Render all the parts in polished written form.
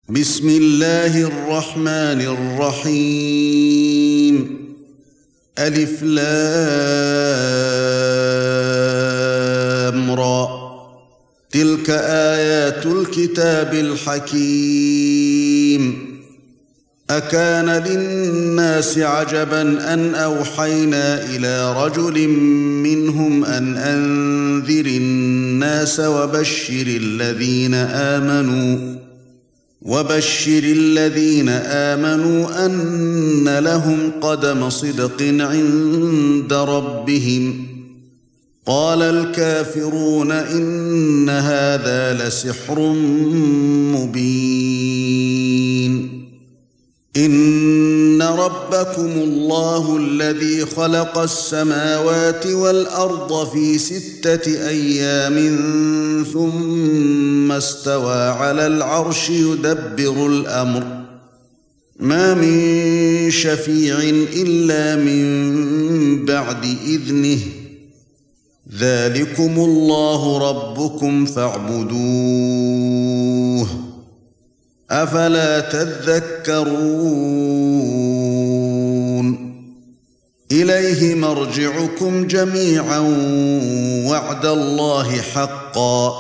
بسم الله الرحمن الرحيم ألف لام را تلك آيات الكتاب الحكيم أكان للناس عجبا أن أوحينا إلى رجل منهم أن أنذر الناس وبشر الذين آمنوا أن لهم قدم صدق عند ربهم قال الكافرون إن هذا لسحر مبين إن ربكم الله الذي خلق السماوات والأرض في 6 أيام ثم استوى على العرش يدبر الأمر ما من شفيع إلا من بعد إذنه ذلكم الله ربكم فاعبدوه أفلا تذكرون إليه مرجعكم جميعا وعد الله حقا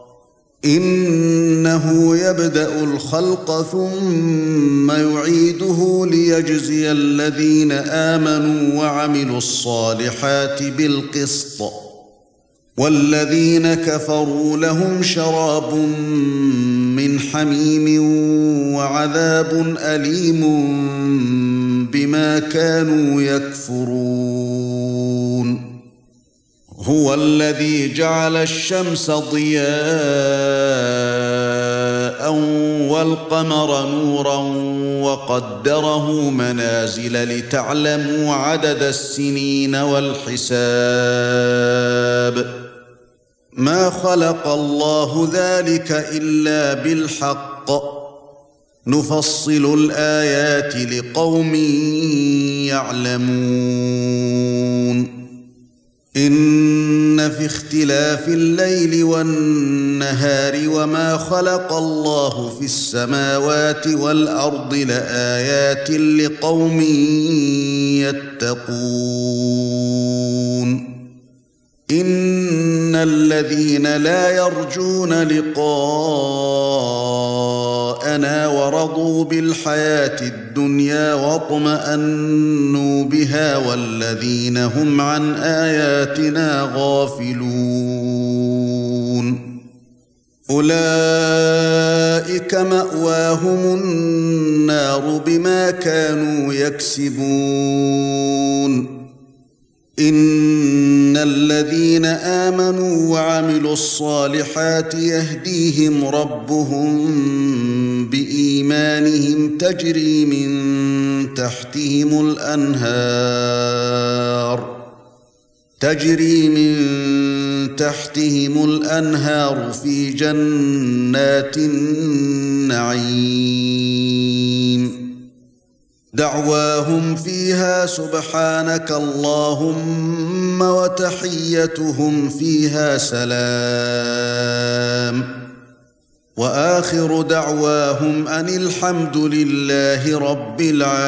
إنه يبدأ الخلق ثم يعيده ليجزي الذين آمنوا وعملوا الصالحات بالقسط والذين كفروا لهم شراب من حميم وعذاب أليم بما كانوا يكفرون هو الذي جعل الشمس ضياء والقمر نورا وقدره منازل لتعلموا عدد السنين والحساب ما خلق الله ذلك إلا بالحق نفصل الآيات لقوم يعلمون إن في اختلاف الليل والنهار وما خلق الله في السماوات والأرض لآيات لقوم يتقون إن الذين لا يرجون لقاءنا ورضوا بالحياة الدنيا واطمأنوا بها والذين هم عن آياتنا غافلون أولئك مأواهم النار بما كانوا يكسبون إن الذين آمنوا وعملوا الصالحات يهديهم ربهم بإيمانهم تجري من تحتهم الأنهار في جنات النعيم دعواهم فيها سبحانك اللهم وتحيتهم فيها سلام وآخر دعواهم أن الحمد لله رب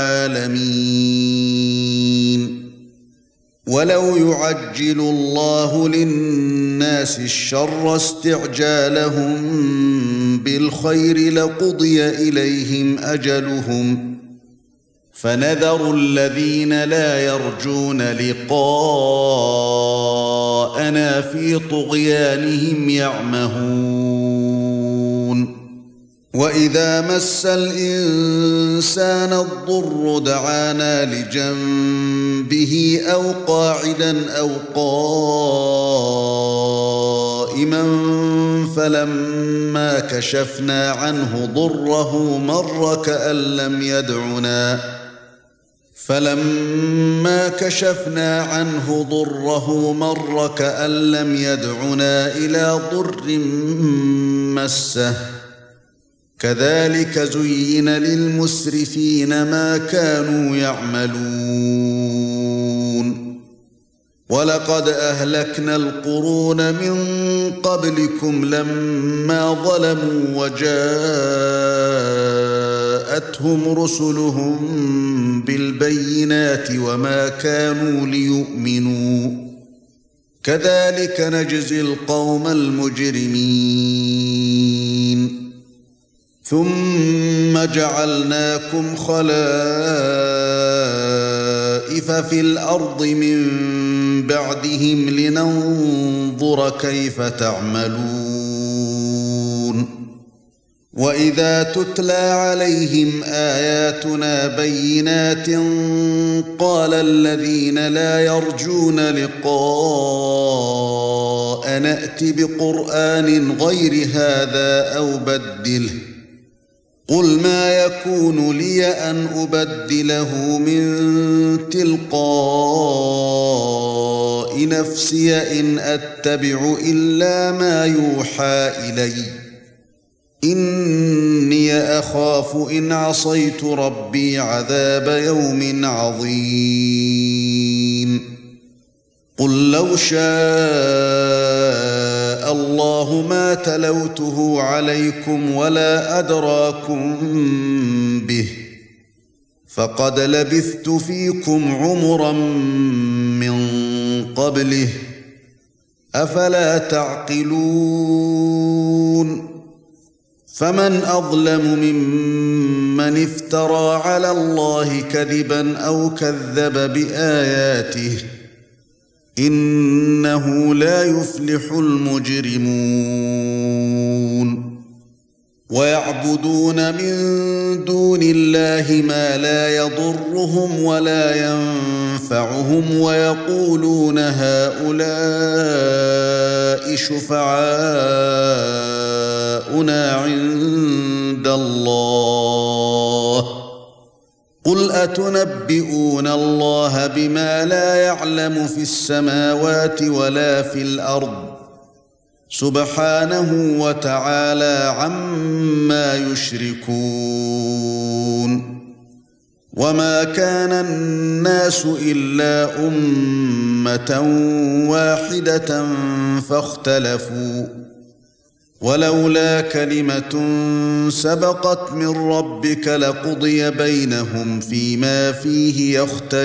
العالمين ولو يعجل الله للناس الشر استعجالهم بالخير لقضي إليهم أجلهم فنذر الذين لا يرجون لقاءنا في طغيانهم يعمهون وإذا مس الإنسان الضر دعانا لجنبه أو قاعدا أو قائما فلما كشفنا عنه ضره مر كأن لم يدعنا إلى ضر مسه كذلك زين للمسرفين ما كانوا يعملون ولقد أهلكنا القرون من قبلكم لما ظلموا وجاءوا جاءتهم رسلهم بالبينات وما كانوا ليؤمنوا كذلك نجزي القوم المجرمين ثم جعلناكم خلائف في الأرض من بعدهم لننظر كيف تعملون وإذا تتلى عليهم آياتنا بينات قال الذين لا يرجون لقاء نأت بقرآن غير هذا أو بدله قل ما يكون لي أن أبدله من تلقاء نفسي إن أتبع إلا ما يوحى إلي إني أخاف إن عصيت ربي عذاب يوم عظيم قل لو شاء الله ما تلوته عليكم ولا أدراكم به فقد لبثت فيكم عمرا من قبله أفلا تعقلون فمن أظلم ممن افترى على الله كذبا أو كذب بآياته إنه لا يفلح المجرمون ويعبدون من دون الله ما لا يضرهم ولا ينفعهم ويقولون هؤلاء شفعاؤنا عند الله قل أتنبئون الله بما لا يعلم في السماوات ولا في الأرض سبحانه وتعالى عما يشركون وما كان الناس إلا أمة واحدة فاختلفوا ولولا كلمة سبقت من ربك لقضي بينهم فيما فيه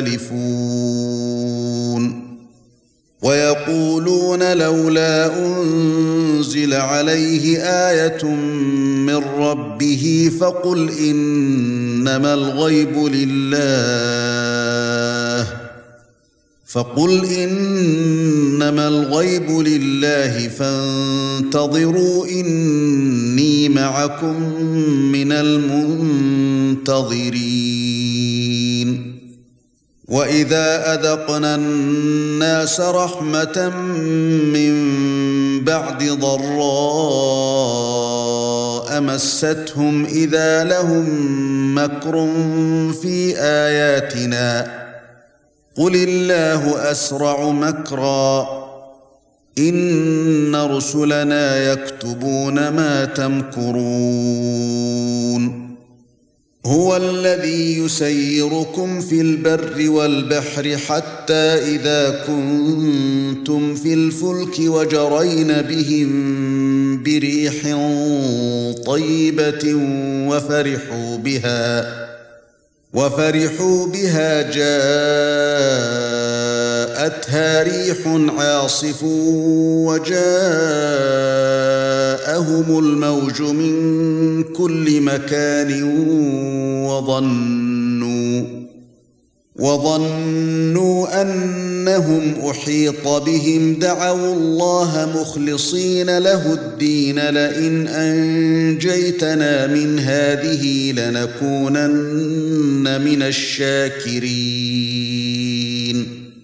يختلفون ويقولون لولا أنزل عليه آية من ربه فقل إنما الغيب لله فانتظروا إني معكم من المنتظرين وإذا أذقنا الناس رحمة من بعد ضراء مستهم إذا لهم مكر في آياتنا قل الله أسرع مكرا إن رسلنا يكتبون ما تمكرون هو الذي يسيركم في البر والبحر حتى إذا كنتم في الفلك وجرين بهم بريح طيبة وفرحوا بها جاءتها ريح عاصف وجاءهم الموج من كل مكان وظنوا أنهم أحيط بهم دعوا الله مخلصين له الدين لئن أنجيتنا من هذه لنكونن من الشاكرين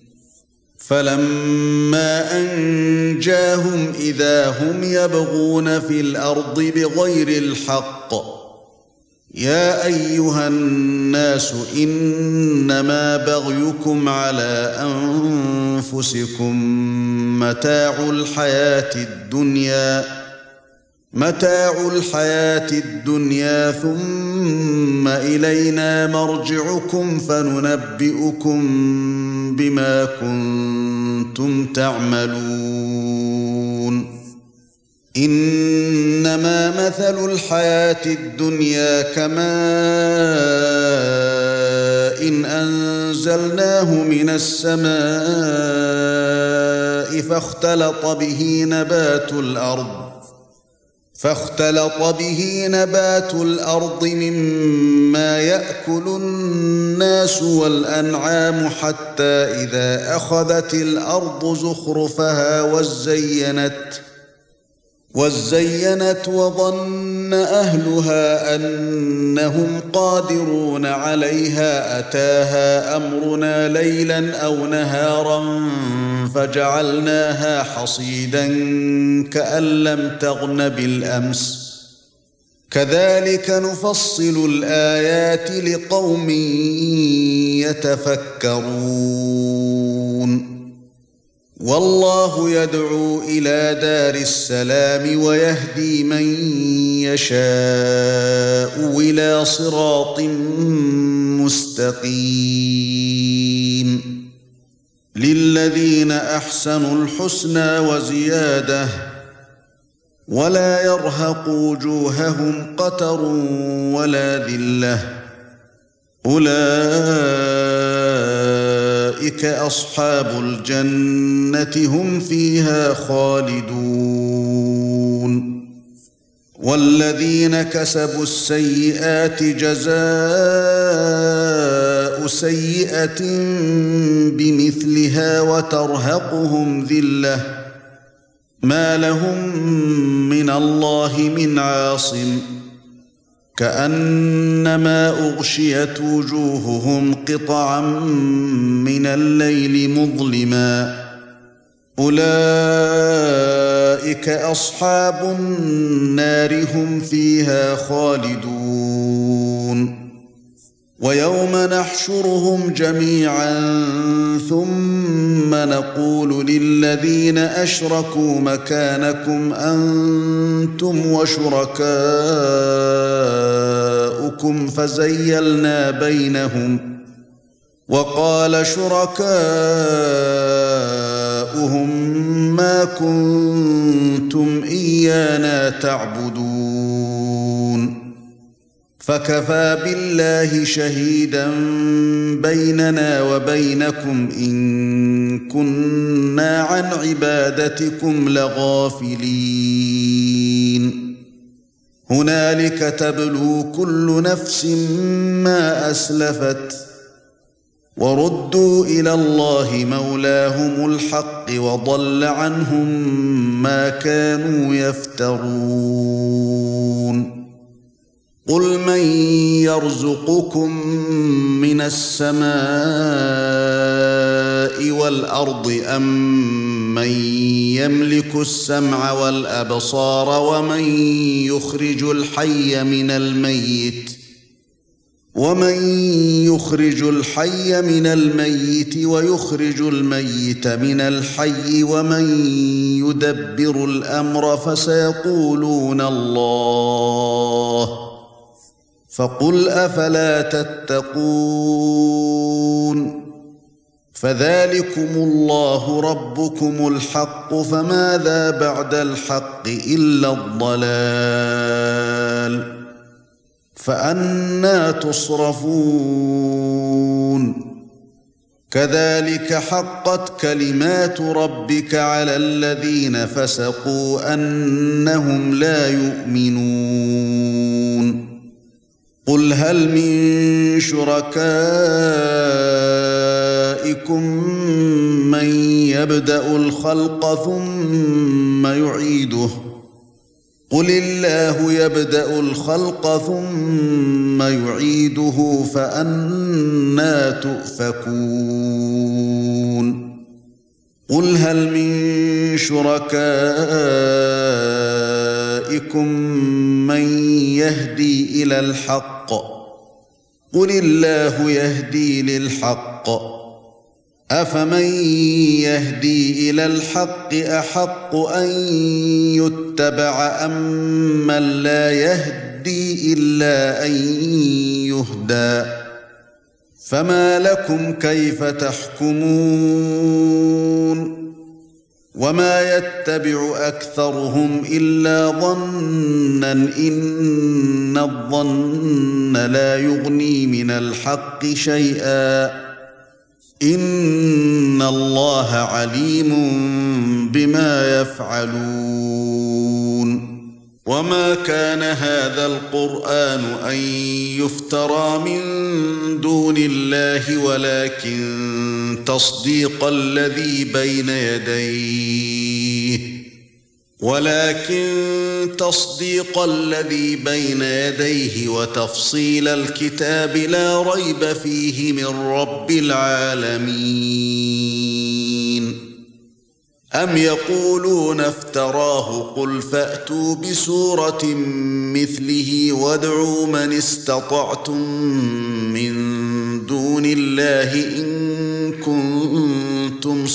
فلما أنجاهم إذا هم يبغون في الأرض بغير الحق يا أيها الناس إنما بغيكم على أنفسكم متاع الحياة الدنيا ثم إلينا مرجعكم فننبئكم بما كنتم تعملون إنما مثل الحياة الدنيا كماء إن أنزلناه من السماء فاختلط به نبات الأرض مما يأكل الناس والأنعام حتى إذا أخذت الأرض زخرفها وزينت وظن أهلها أنهم قادرون عليها أتاها أمرنا ليلا أو نهارا فجعلناها حصيدا كأن لم تغن بالأمس كذلك نفصل الآيات لقوم يتفكرون والله يدعو إلى دار السلام ويهدي من يشاء إلى صراط مستقيم للذين أحسنوا الحسنى وزيادة ولا يرهق وجوههم قتر ولا ذلة أولئك أصحاب الجنة هم فيها خالدون والذين كسبوا السيئات جزاء سيئة بمثلها وترهقهم ذلة ما لهم من الله من عاصم كأنما أغشيت وجوههم قطعا من الليل مظلما أولئك أصحاب النار هم فيها خالدون ويوم نحشرهم جميعا ثم نقول للذين أشركوا مكانكم أنتم وشركاؤكم فزيلنا بينهم وقال شركاؤهم ما كنتم إيانا تعبدون فكفى بالله شهيدا بيننا وبينكم إن كنا عن عبادتكم لغافلين هنالك تبلو كل نفس ما أسلفت وردوا إلى الله مولاهم الحق وضل عنهم ما كانوا يفترون قل من يرزقكم من السماء والأرض أم من يملك السمع والأبصار ومن يخرج الحي من الميت ويخرج الميت من الحي ومن يدبر الأمر فسيقولون الله فقل أفلا تتقون فذلكم الله ربكم الحق فماذا بعد الحق إلا الضلال فأنى تصرفون كذلك حقت كلمات ربك على الذين فسقوا أنهم لا يؤمنون قل هل من شركائكم من يبدأ الخلق ثم يعيده قل الله يبدأ الخلق ثم يعيده فأنى تؤفكون قل هل من شركائكم من يهدي إلى الحق قل الله يهدي للحق أفمن يهدي إلى الحق أحق أن يتبع أم من لا يهدي إلا أن يهدى فما لكم كيف تحكمون وما يتبع أكثرهم إلا ظنًا إن الظن لا يغني من الحق شيئا إن الله عليم بما يفعلون وما كان هذا القرآن أن يفترى من دون الله ولكن تصديق الذي بين يديه وتفصيل الكتاب لا ريب فيه من رب العالمين أم يقولون افتراه قل فأتوا بسورة مثله وادعوا من استطعتم من دون الله إن كنتم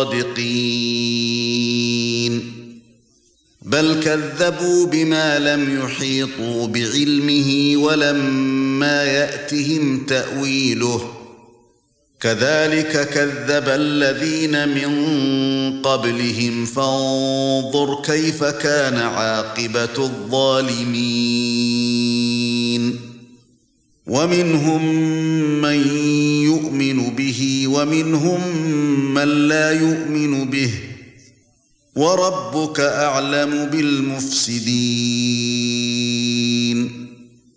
صادقين بل كذبوا بما لم يحيطوا بعلمه ولما يأتهم تأويله كذلك كذب الذين من قبلهم فانظر كيف كان عاقبة الظالمين ومنهم من يؤمن به ومنهم من لا يؤمن به وربك أعلم بالمفسدين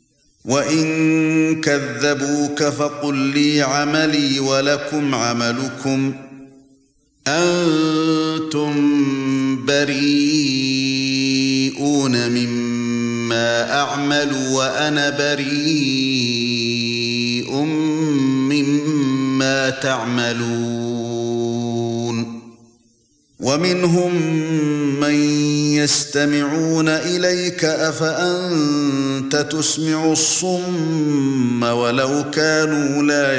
وإن كذبوك فقل لي عملي ولكم عملكم أنتم بريئون مما أعمل وأنا بريء مما تعملون ومنهم من يستمعون إليك أفأنت تسمع الصم ولو كانوا لا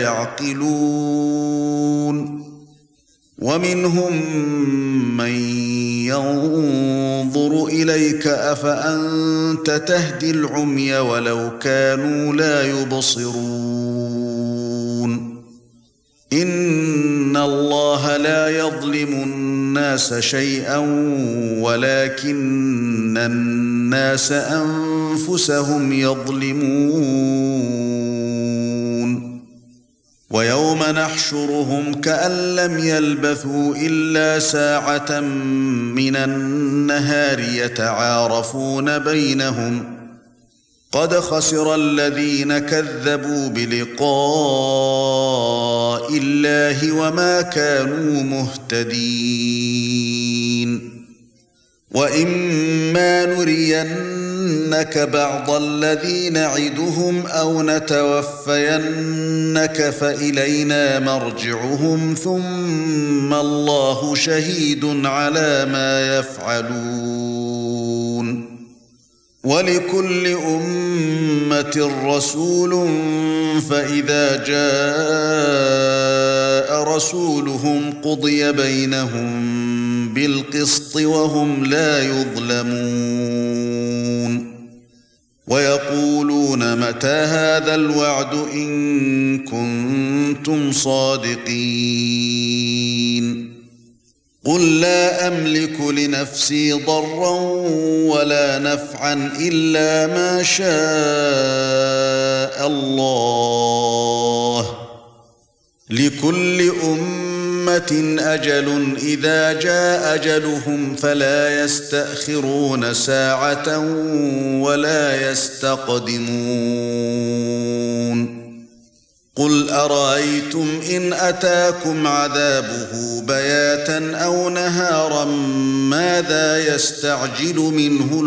يعقلون ومنهم من ينظر إليك أفأنت تهدي العمي ولو كانوا لا يبصرون إن الله لا يظلم الناس شيئا ولكن الناس أنفسهم يظلمون ويوم نحشرهم كأن لم يلبثوا إلا ساعة من النهار يتعارفون بينهم قد خسر الذين كذبوا بلقاء الله وما كانوا مهتدين وإما نرينك بعض الذي نعدهم أو نتوفينك فإلينا مرجعهم ثم الله شهيد على ما يفعلون ولكل أمة رسول فإذا جاء رسولهم قضي بينهم بالقسط وهم لا يظلمون ويقولون متى هذا الوعد إن كنتم صادقين قل لا أملك لنفسي ضرا ولا نفعا إلا ما شاء الله لكل أمة أجل إذا جاء أجلهم فلا يستأخرون ساعة ولا يستقدمون قل أرأيتم إن أتاكم عذابه بياتا أو نهارا ماذا يستعجل منه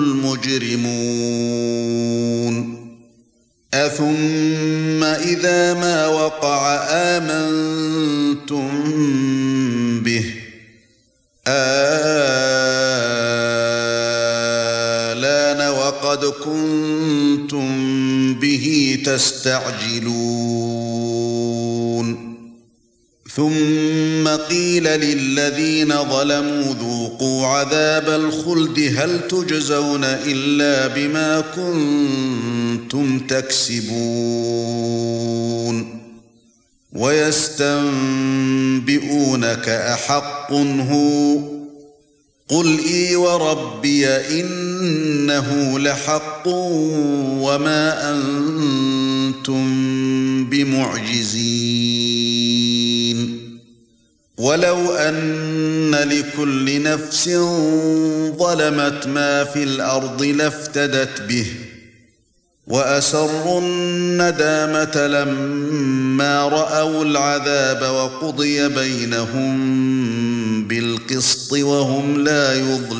المجرمون أثم إذا ما وقع آمنتم به آلان وقد كنتم به تستعجلون ثم قيل للذين ظلموا ذوقوا عذاب الخلد هل تجزون إلا بما كنتم تكسبون ويستنبئونك أحق هو قُلْ إِي وَرَبِّي إِنَّهُ لَحَقٌّ وَمَا أَنْتُمْ بِمُعْجِزِينَ وَلَوْ أَنَّ لِكُلِّ نَفْسٍ ظَلَمَتْ مَا فِي الْأَرْضِ لَافْتَدَتْ بِهِ وَأَسَرُّوا النَّدَامَةَ لَمَّا رَأَوُا الْعَذَابَ وَقُضِيَ بَيْنَهُم بِالْقِسْطِ وَهُمْ لَا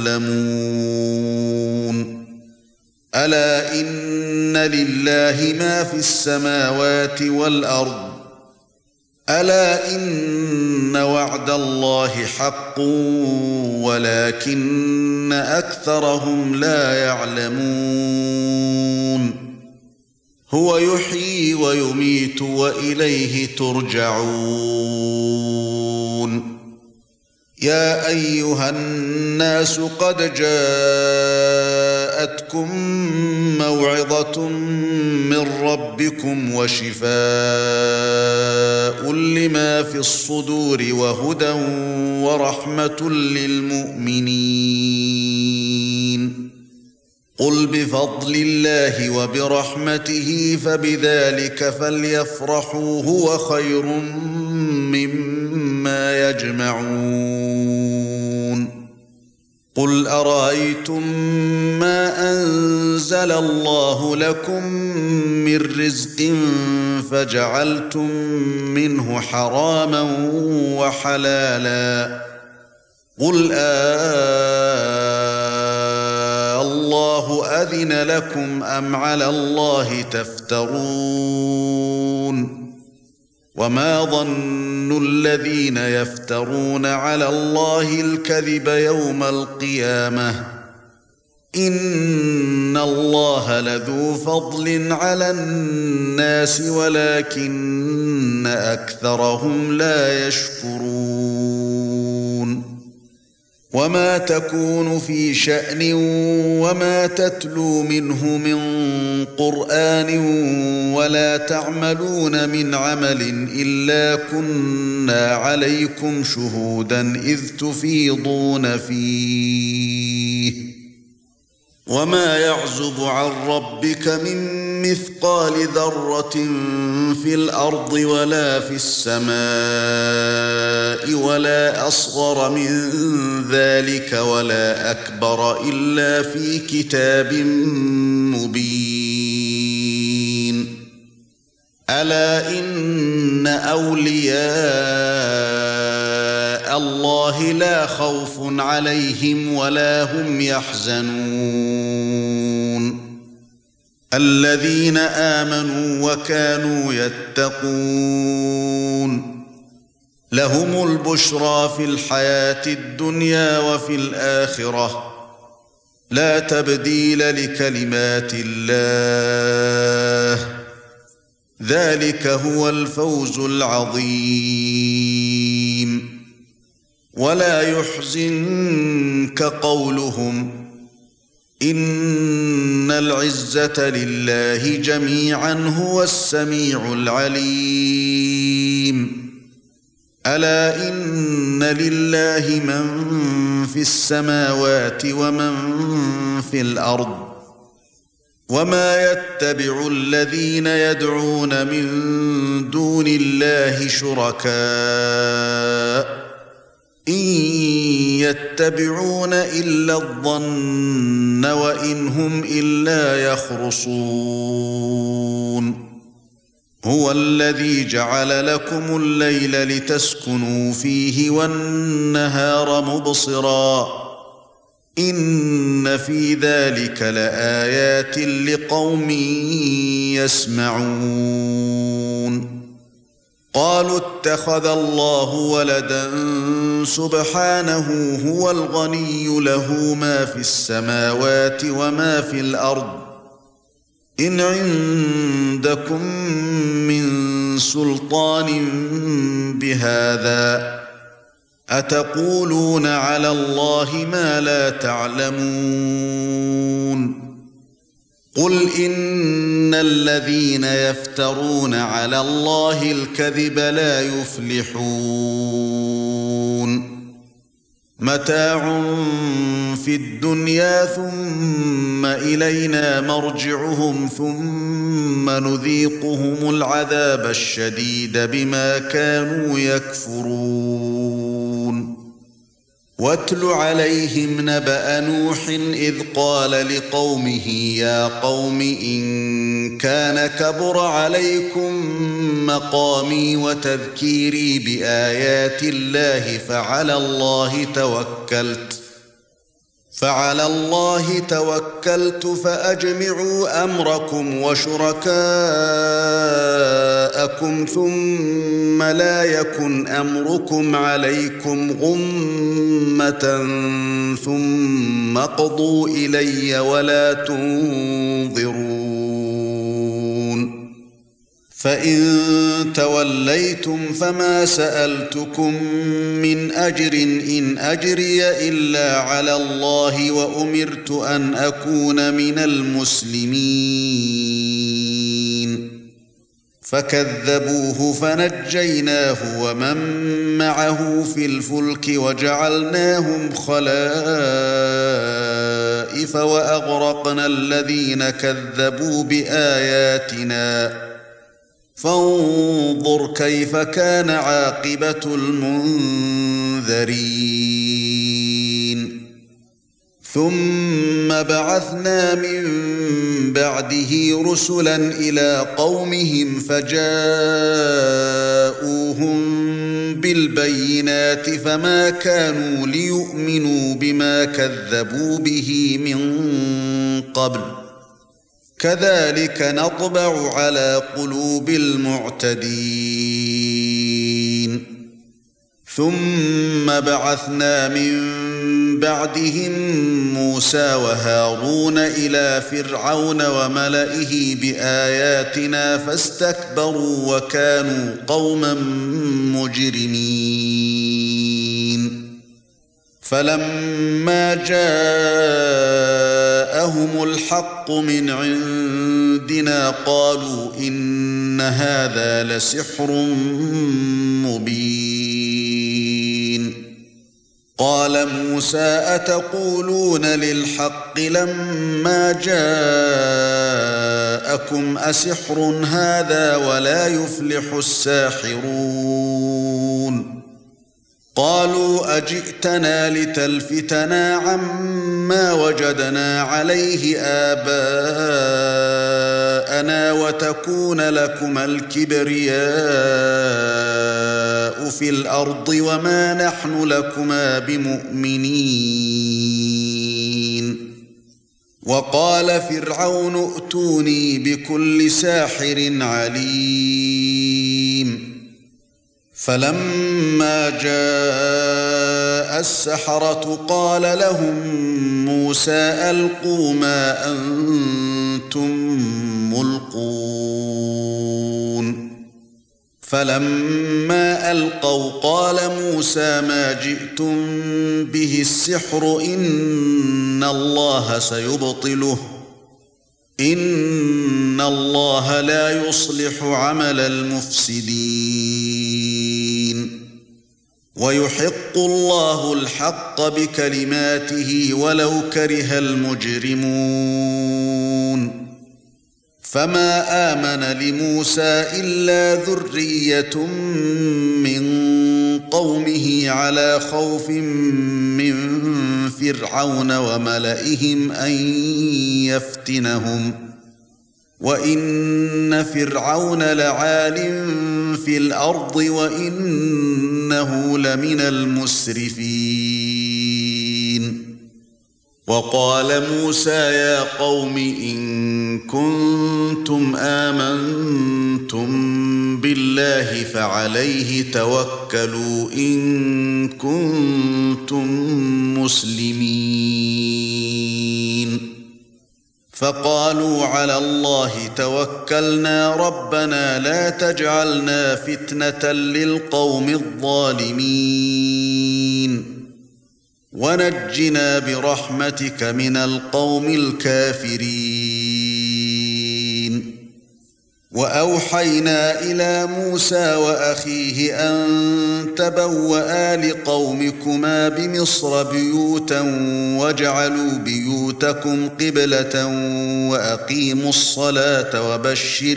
يُظْلَمُونَ أَلَا إِنَّ لِلَّهِ مَا فِي السَّمَاوَاتِ وَالْأَرْضِ أَلَا إِنَّ وَعْدَ اللَّهِ حَقٌّ وَلَكِنَّ أَكْثَرَهُمْ لَا يَعْلَمُونَ هُوَ يُحْيِي وَيُمِيتُ وَإِلَيْهِ تُرْجَعُونَ يَا أَيُّهَا النَّاسُ قَدْ جَاءَتْكُمْ مَوْعِظَةٌ مِّن رَّبِّكُمْ وَشِفَاءٌ لِّمَا فِي الصُّدُورِ وَهُدًى وَرَحْمَةٌ لِّلْمُؤْمِنِينَ قُلْ بِفَضْلِ اللَّهِ وَبِرَحْمَتِهِ فَبِذَلِكَ فَلْيَفْرَحُوا هُوَ خَيْرٌ مِّمَّا يَجْمَعُونَ قُلْ أَرَأَيْتُم مَّا أَنزَلَ اللَّهُ لَكُم مِّن رِّزْقٍ فَجَعَلْتُم مِّنْهُ حَرَامًا وَحَلَالًا قُلْ اللَّهُ أَذِنَ لَكُمْ أَمْ عَلَى اللَّهِ تَفْتَرُونَ وَمَا ظَنُّ الَّذِينَ يَفْتَرُونَ عَلَى اللَّهِ الْكَذِبَ يَوْمَ الْقِيَامَةِ إِنَّ اللَّهَ لَذُو فَضْلٍ عَلَى النَّاسِ وَلَكِنَّ أَكْثَرَهُمْ لَا يَشْكُرُونَ وَمَا تَكُونُ فِي شَأْنٍ وَمَا تَتْلُو مِنْهُ مِنْ قُرْآنٍ وَلَا تَعْمَلُونَ مِنْ عَمَلٍ إِلَّا كُنَّا عَلَيْكُمْ شُهُودًا إِذْ تُفِيضُونَ فِيهِ وَمَا يَعْزُبُ عَنْ رَبِّكَ مِنْ مِثْقَالِ ذَرَّةٍ فِي الْأَرْضِ وَلَا فِي السَّمَاءِ وَلَا أَصْغَرَ مِنْ ذَلِكَ وَلَا أَكْبَرَ إِلَّا فِي كِتَابٍ مُبِينٍ أَلَا إِنَّ أَوْلِيَاءَ اللَّهِ لَا خَوْفٌ عَلَيْهِمْ وَلَا هُمْ يَحْزَنُونَ الَّذِينَ آمَنُوا وَكَانُوا يَتَّقُونَ لَهُمُ الْبُشْرَى فِي الْحَيَاةِ الدُّنْيَا وَفِي الْآخِرَةِ لَا تَبْدِيلَ لِكَلِمَاتِ اللَّهِ ذَلِكَ هُوَ الْفَوْزُ الْعَظِيمُ وَلَا يُحْزِنكَ قَوْلُهُمْ إِنَّ الْعِزَّةَ لِلَّهِ جَمِيعًا هُوَ السَّمِيعُ الْعَلِيمُ أَلَا إِنَّ لِلَّهِ مَن فِي السَّمَاوَاتِ وَمَن فِي الْأَرْضِ وَمَا يَتَّبِعُ الَّذِينَ يَدْعُونَ مِن دُونِ اللَّهِ شُرَكَاءَ إِن يَتَّبِعُونَ إِلَّا الظَّنَّ وَإِنْ هُمْ إِلَّا يَخْرُصُونَ هُوَ الَّذِي جَعَلَ لَكُمُ اللَّيْلَ لِتَسْكُنُوا فِيهِ وَالنَّهَارَ مُبْصِرًا إِنَّ فِي ذَلِكَ لَآيَاتٍ لِقَوْمٍ يَسْمَعُونَ قالوا اتخذ الله ولدا سبحانه هو الغني له ما في السماوات وما في الأرض إن عندكم من سلطان بهذا أتقولون على الله ما لا تعلمون قل إن الذين يفترون على الله الكذب لا يفلحون متاع في الدنيا ثم إلينا مرجعهم ثم نذيقهم العذاب الشديد بما كانوا يكفرون واتل عليهم نبأ نوح إذ قال لقومه يا قوم إن كان كبر عليكم مقامي وتذكيري بآيات الله فعلى الله توكلت فأجمعوا أمركم وشركاءكم ثم لا يكن أمركم عليكم غمة ثم اقضوا إلي ولا تنظرون فإن توليتم فما سألتكم من أجر إن أجري إلا على الله وأمرت أن أكون من المسلمين فكذبوه فنجيناه ومن معه في الفلك وجعلناهم خلائف وأغرقنا الذين كذبوا بآياتنا فانظر كيف كان عاقبة المنذرين ثم بعثنا من بعده رسلا إلى قومهم فجاءوهم بالبينات فما كانوا ليؤمنوا بما كذبوا به من قبل كذلك نطبع على قلوب المعتدين ثم بعثنا من بعدهم موسى وهارون إلى فرعون وملئه بآياتنا فاستكبروا وكانوا قوما مجرمين فلما جاءهم الحق من عندنا قالوا إن هذا لسحر مبين قال موسى أتقولون للحق لما جاءكم أسحر هذا ولا يفلح الساحرون قالوا أجئتنا لتلفتنا عما وجدنا عليه آباءنا وتكون لكما الكبرياء في الأرض وما نحن لكما بمؤمنين وقال فرعون ائتوني بكل ساحر عليم فلما جاء السحرة قال لهم موسى ألقوا ما أنتم ملقون فلما ألقوا قال موسى ما جئتم به السحر إن الله سيبطله إن الله لا يصلح عمل المفسدين ويحق الله الحق بكلماته ولو كره المجرمون فما آمن لموسى إلا ذرية من قومه على خوف من فرعون وملئهم أن يفتنهم وإن فرعون لعال في الأرض وإنه لمن المسرفين وقال موسى يا قوم إن كنتم آمنتم بالله فعليه توكلوا إن كنتم مسلمين فقالوا على الله توكلنا ربنا لا تجعلنا فتنة للقوم الظالمين ونجنا برحمتك من القوم الكافرين وأوحينا إلى موسى وأخيه أن تبوأ لقومكما بمصر بيوتا واجعلوا بيوتكم قبلة وأقيموا الصلاة وبشر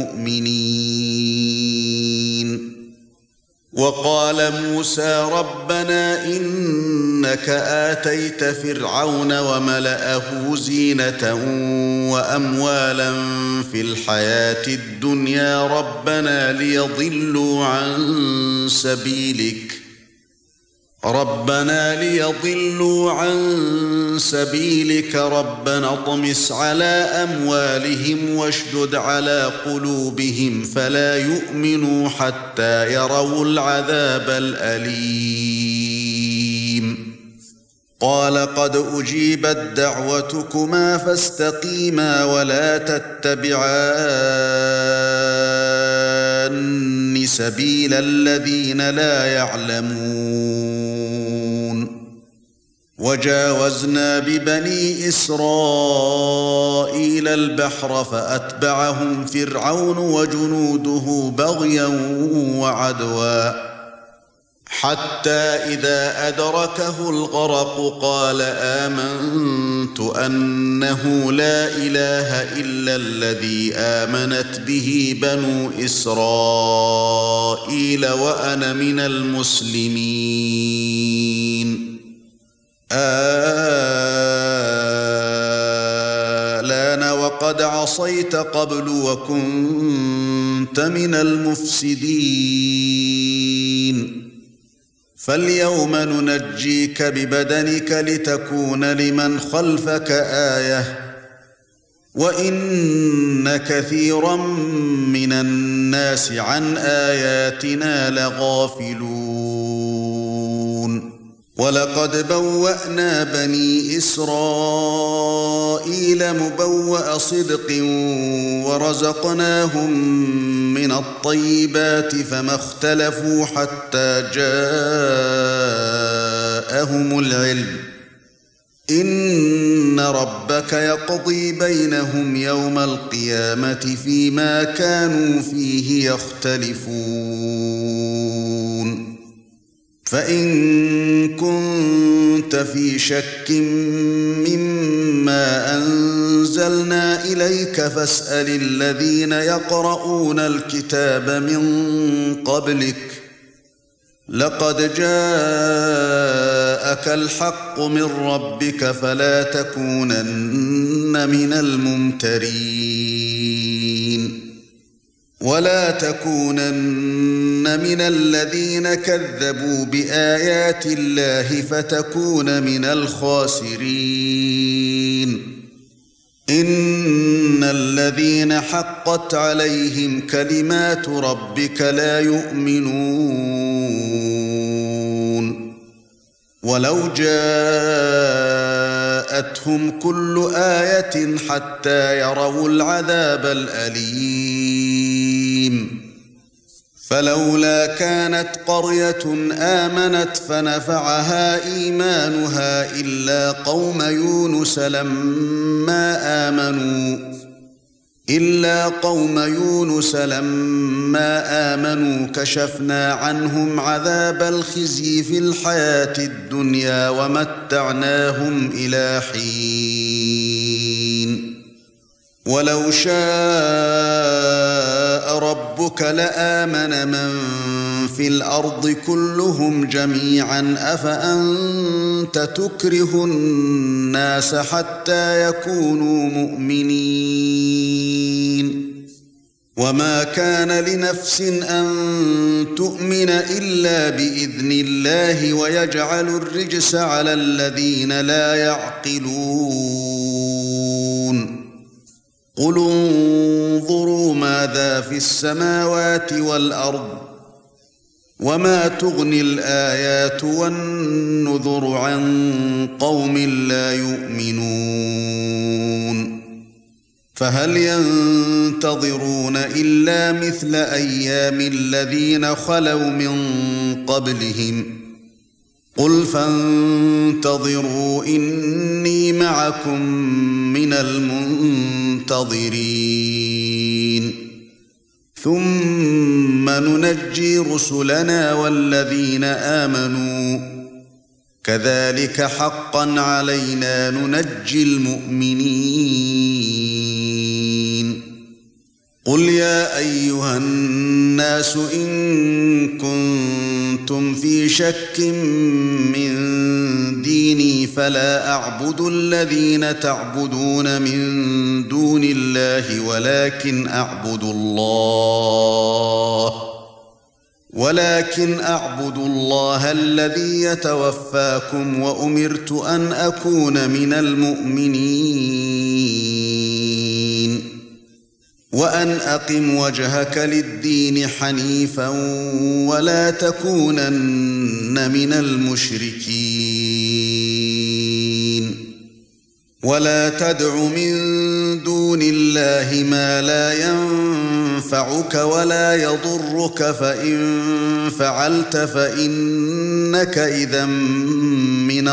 المؤمنين. وقال موسى ربنا إنك آتيت فرعون وملأه زينة وأموالا في الحياة الدنيا ربنا ليضلوا عن سبيلك ربنا اطمس على أموالهم واشدد على قلوبهم فلا يؤمنوا حتى يروا العذاب الأليم. قال قد أجيبت دعوتكما فاستقيما ولا تتبعان سبيل الذين لا يعلمون. وجاوزنا ببني إسرائيل البحر فأتبعهم فرعون وجنوده بغيا وعدوا حتى إذا أدركه الغرق قال آمنت أنه لا إله إلا الذي آمنت به بنو إسرائيل وأنا من المسلمين. الآن وقد عصيت قبل وكنت من المفسدين فاليوم ننجيك ببدنك لتكون لمن خلفك آية وإن كثيرا من الناس عن آياتنا لغافلون. ولقد بوأنا بني إسرائيل مبوأ صدق ورزقناهم من الطيبات فما اختلفوا حتى جاءهم العلم إن ربك يقضي بينهم يوم القيامة فيما كانوا فيه يختلفون. فإن كنت في شك مما أنزلنا إليك فاسأل الذين يقرؤون الكتاب من قبلك لقد جاءك الحق من ربك فلا تكونن من الممترين ولا تكونن من الذين كذبوا بآيات الله فتكون من الخاسرين. إن الذين حقت عليهم كلمات ربك لا يؤمنون ولو جاءتهم كل آية حتى يروا العذاب الأليم. فلولا كانت قرية آمنت فنفعها إيمانها إلا قوم يونس لما آمنوا كشفنا عنهم عذاب الخزي في الحياة الدنيا ومتعناهم إلى حين. ولو شاء ربك لآمن من في الأرض كلهم جميعا أفأنت تكره الناس حتى يكونوا مؤمنين. وما كان لنفس أن تؤمن إلا بإذن الله ويجعل الرجس على الذين لا يعقلون. قل انظروا ماذا في السماوات والأرض وما تغني الآيات والنذر عن قوم لا يؤمنون. فهل ينتظرون إلا مثل أيام الذين خلوا من قبلهم قل فانتظروا إني معكم من المنتظرين. ثُمَّ نُنَجِّي رُسُلَنَا وَالَّذِينَ آمَنُوا كَذَلِكَ حَقًّا عَلَيْنَا نُنَجِّي الْمُؤْمِنِينَ قُلْ يَا أَيُّهَا النَّاسُ إِن كُنتُمْ فِي شَكٍّ مِّن دِينِي فَلَا أَعْبُدُ الَّذِينَ تَعْبُدُونَ مِن دُونِ اللَّهِ ولكن أعبد الله الذي يتوفاكم وأمرت أن أكون من المؤمنين وأن أقم وجهك للدين حنيفا ولا تكونن من المشركين ولا تدع من دون الله ما لا ينفعك ولا يضرك فإن فعلت فإنك إذا من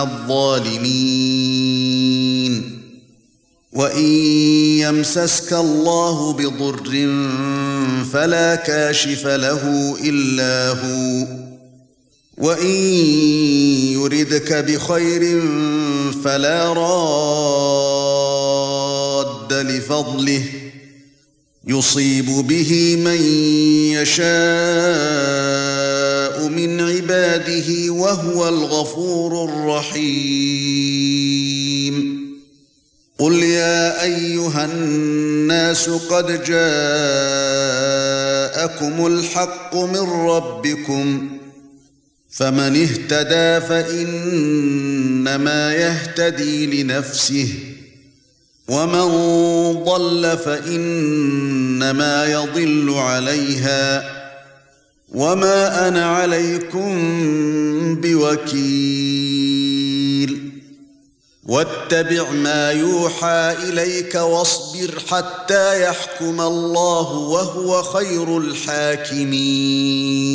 الظالمين وإن يمسسك الله بضر فلا كاشف له إلا هو وإن يردك بخير فلا راد لفضله يصيب به من يشاء من عباده وهو الغفور الرحيم قل يا أيها الناس قد جاءكم الحق من ربكم فمن اهتدى فإنما يهتدي لنفسه ومن ضل فإنما يضل عليها وما أنا عليكم بوكيل واتبع ما يوحى إليك واصبر حتى يحكم الله وهو خير الحاكمين